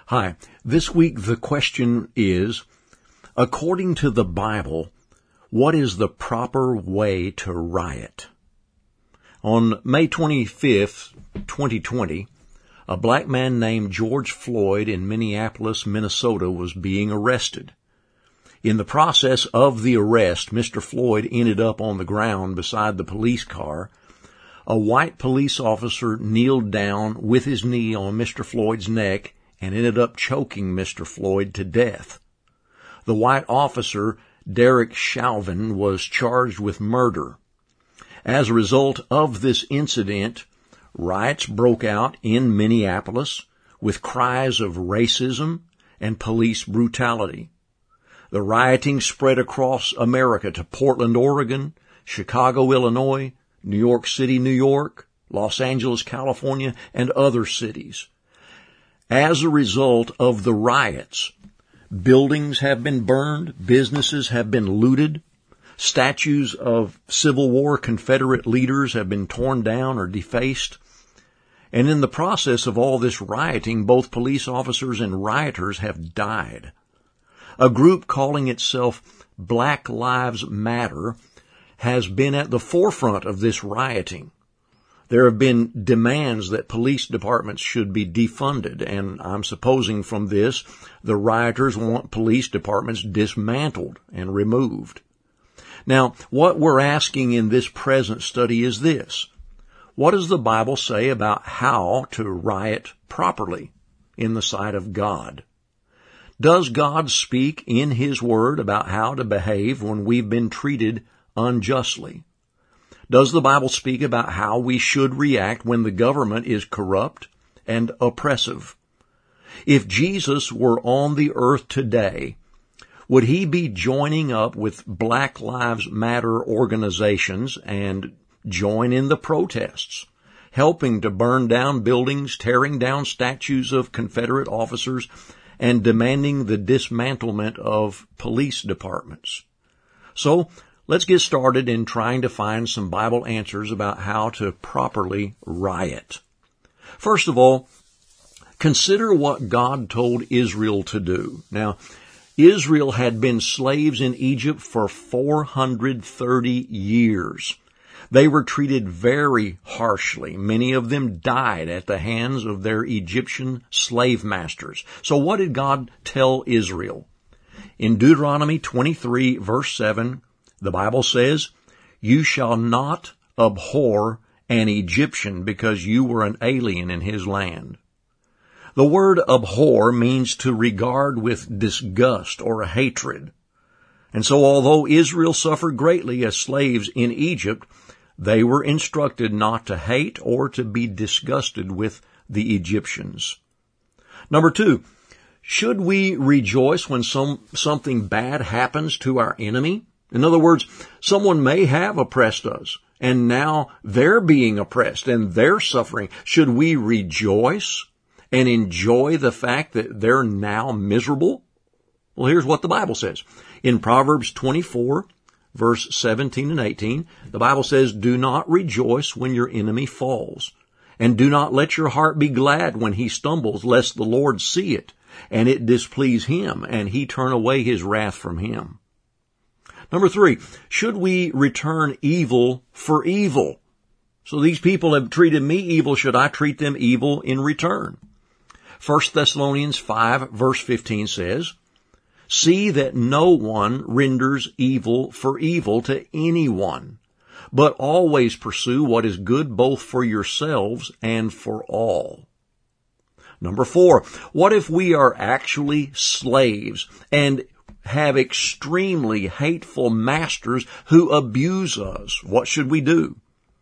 Hi. This week the question is, according to the Bible, what is the proper way to riot? On May 25th, 2020, a black man named George Floyd in Minneapolis, Minnesota was being arrested. In the process of the arrest, Mr. Floyd ended up on the ground beside the police car. A white police officer kneeled down with his knee on Mr. Floyd's neck and ended up choking Mr. Floyd to death. The white officer, Derek Chauvin, was charged with murder. As a result of this incident, riots broke out in Minneapolis with cries of racism and police brutality. The rioting spread across America to Portland, Oregon, Chicago, Illinois, New York City, New York, Los Angeles, California, and other cities. As a result of the riots, buildings have been burned, businesses have been looted, statues of Civil War Confederate leaders have been torn down or defaced. And in the process of all this rioting, both police officers and rioters have died. A group calling itself Black Lives Matter has been at the forefront of this rioting. There have been demands that police departments should be defunded, and I'm supposing from this the rioters want police departments dismantled and removed. Now, what we're asking in this present study is this. What does the Bible say about how to riot properly in the sight of God? Does God speak in His Word about how to behave when we've been treated unjustly? Does the Bible speak about how we should react when the government is corrupt and oppressive? If Jesus were on the earth today, would He be joining up with Black Lives Matter organizations and join in the protests, helping to burn down buildings, tearing down statues of Confederate officers, and demanding the dismantlement of police departments? So, let's get started in trying to find some Bible answers about how to properly riot. First of all, consider what God told Israel to do. Now, Israel had been slaves in Egypt for 430 years. They were treated very harshly. Many of them died at the hands of their Egyptian slave masters. So what did God tell Israel? In Deuteronomy 23, verse 7, the Bible says, "You shall not abhor an Egyptian because you were an alien in his land." The word abhor means to regard with disgust or hatred. And so although Israel suffered greatly as slaves in Egypt, they were instructed not to hate or to be disgusted with the Egyptians. Number two, should we rejoice when something bad happens to our enemy? In other words, someone may have oppressed us, and now they're being oppressed and they're suffering. Should we rejoice and enjoy the fact that they're now miserable? Well, here's what the Bible says. In Proverbs 24, verse 17 and 18, the Bible says, "Do not rejoice when your enemy falls, and do not let your heart be glad when he stumbles, lest the Lord see it, and it displease Him, and He turn away His wrath from him." Number three, should we return evil for evil? So these people have treated me evil. Should I treat them evil in return? 1 Thessalonians 5, verse 15 says, "See that no one renders evil for evil to anyone, but always pursue what is good both for yourselves and for all." Number four, what if we are actually slaves and have extremely hateful masters who abuse us? What should we do?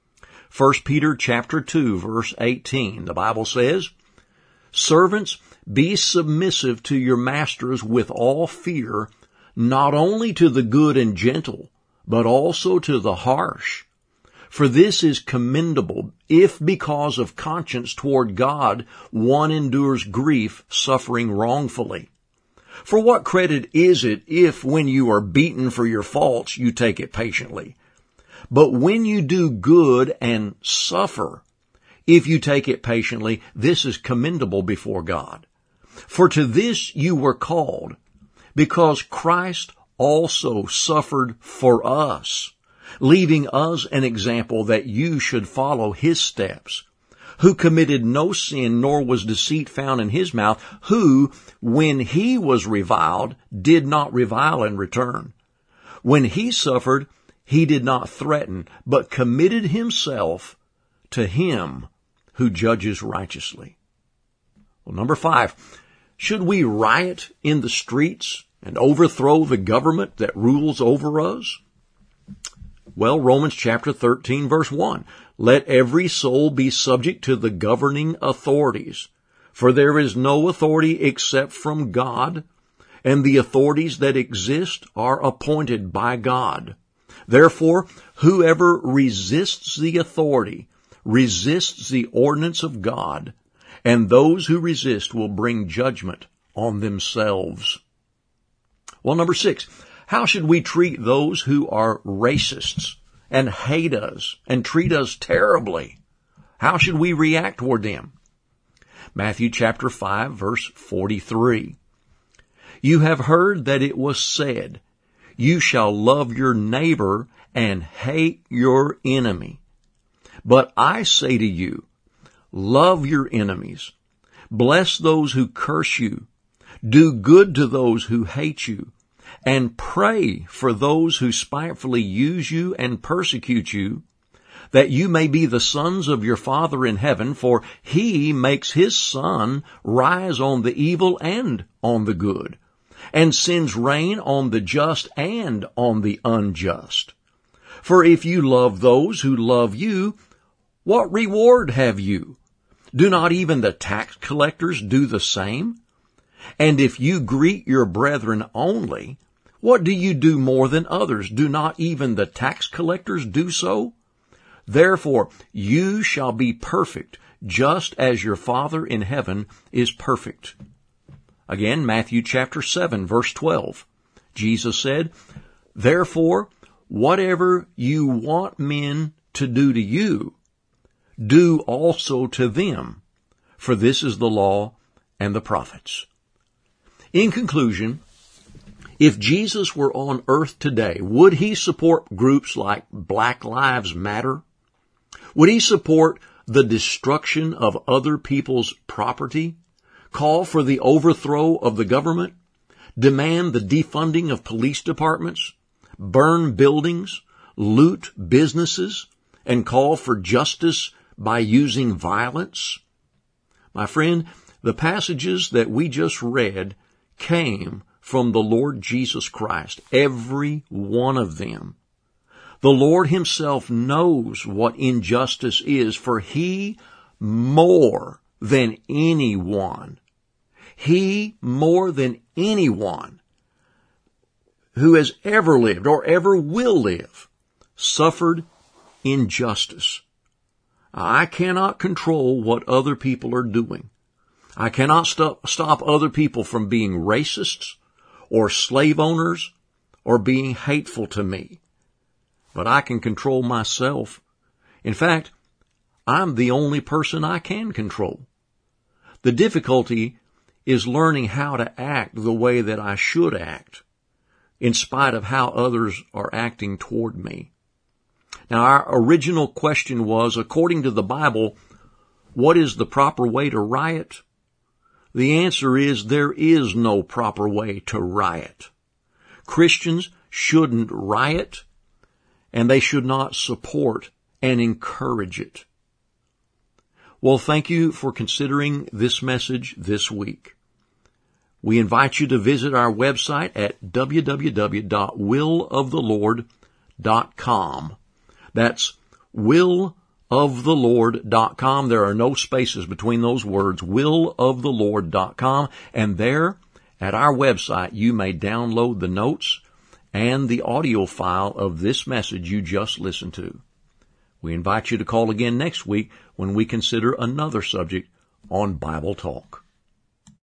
1 Peter chapter 2, verse 18, the Bible says, "Servants, be submissive to your masters with all fear, not only to the good and gentle, but also to the harsh. For this is commendable, if because of conscience toward God one endures grief, suffering wrongfully. For what credit is it if when you are beaten for your faults you take it patiently? But when you do good and suffer, if you take it patiently, this is commendable before God. For to this you were called, because Christ also suffered for us, leaving us an example that you should follow his steps, who committed no sin, nor was deceit found in his mouth, who, when he was reviled, did not revile in return. When he suffered, he did not threaten, but committed himself to him who judges righteously. Well, number 5, should we riot in the streets and overthrow the government that rules over us? Well, Romans chapter 13, verse 1, let every soul be subject to the governing authorities, for there is no authority except from God, and the authorities that exist are appointed by God. Therefore, whoever resists the authority resists the ordinance of God, and those who resist will bring judgment on themselves. Well, number 6, how should we treat those who are racists and hate us and treat us terribly? How should we react toward them? Matthew chapter 5, verse 43. You have heard that it was said, you shall love your neighbor and hate your enemy. But I say to you, love your enemies, bless those who curse you, do good to those who hate you, and pray for those who spitefully use you and persecute you, that you may be the sons of your Father in heaven, for he makes his sun rise on the evil and on the good, and sends rain on the just and on the unjust. For if you love those who love you, what reward have you? Do not even the tax collectors do the same? And if you greet your brethren only, what do you do more than others? Do not even the tax collectors do so? Therefore, you shall be perfect, just as your Father in heaven is perfect. Again, Matthew chapter 7, verse 12. Jesus said, therefore, whatever you want men to do to you, do also to them, for this is the law and the prophets. In conclusion, if Jesus were on earth today, would he support groups like Black Lives Matter? Would he support the destruction of other people's property, call for the overthrow of the government, demand the defunding of police departments, burn buildings, loot businesses, and call for justice by using violence? My friend, the passages that we just read came from the Lord Jesus Christ, every one of them. The Lord himself knows what injustice is, for he more than anyone who has ever lived or ever will live suffered injustice. I cannot control what other people are doing. I cannot stop other people from being racists or slave owners or being hateful to me. But I can control myself. In fact, I'm the only person I can control. The difficulty is learning how to act the way that I should act, in spite of how others are acting toward me. Now, our original question was, according to the Bible, what is the proper way to riot? The answer is there is no proper way to riot. Christians shouldn't riot, and they should not support and encourage it. Well, thank you for considering this message this week. We invite you to visit our website at www.willofthelord.com. That's willofthelord.com. There are no spaces between those words, willofthelord.com. And there, at our website, you may download the notes and the audio file of this message you just listened to. We invite you to call again next week when we consider another subject on Bible Talk.